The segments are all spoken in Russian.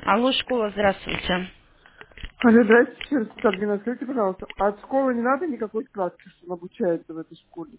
Алло, школа, здравствуйте. Алло, здрасте, еще раз, Сабрина, скажите, пожалуйста, а от школы не надо никакой справки, что он обучается в этой школе?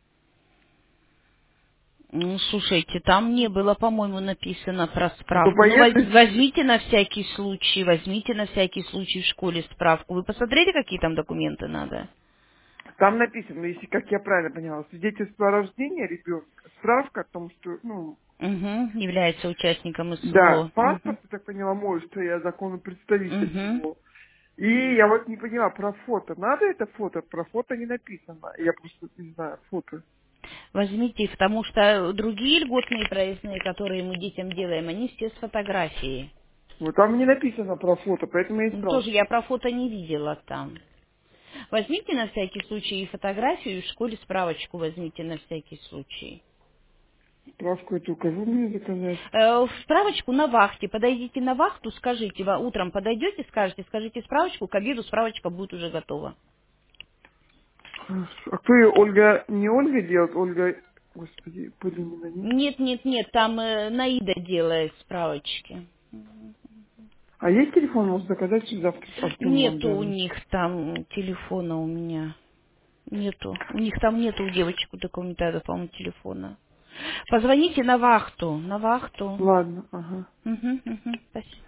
Ну, слушайте, там не было, по-моему, написано про А то справку. Ну, поеду, возьмите на всякий случай, возьмите на всякий случай в школе справку. Вы посмотрели, какие там документы надо? там написано, если, как я правильно поняла, свидетельство о рождении ребенка, справка о том, что, Угу, является участником да, СВО. Угу. паспорт, я так поняла, мой, что я законный представитель Угу. его. И я вот не поняла, про фото, надо это фото? Про фото не написано, я просто не знаю, фото. Возьмите, потому что другие льготные проездные, которые мы детям делаем, они все с фотографией. Вот там не написано про фото, поэтому я и Ну, тоже спрашиваю. я про фото не видела там. Возьмите на всякий случай и фотографию, и в школе справочку возьмите на всякий случай. Справку эту кого мне заказать? Справочку на вахте. Подойдите на вахту, скажите, вы утром подойдете, скажите справочку, к обеду справочка будет уже готова. Хорошо. А кто ее, Ольга, не Ольга делает, Ольга, господи, Полинина, нет? Нет, нет, нет, там Наида делает справочки. А есть телефон, может заказать, что завтра Артем вам Нету у звонит? них там телефона у меня. Нету. У них там нету у девочек у документата, по-моему, телефона. Позвоните на вахту. На вахту. Ладно, ага. Угу, угу, спасибо.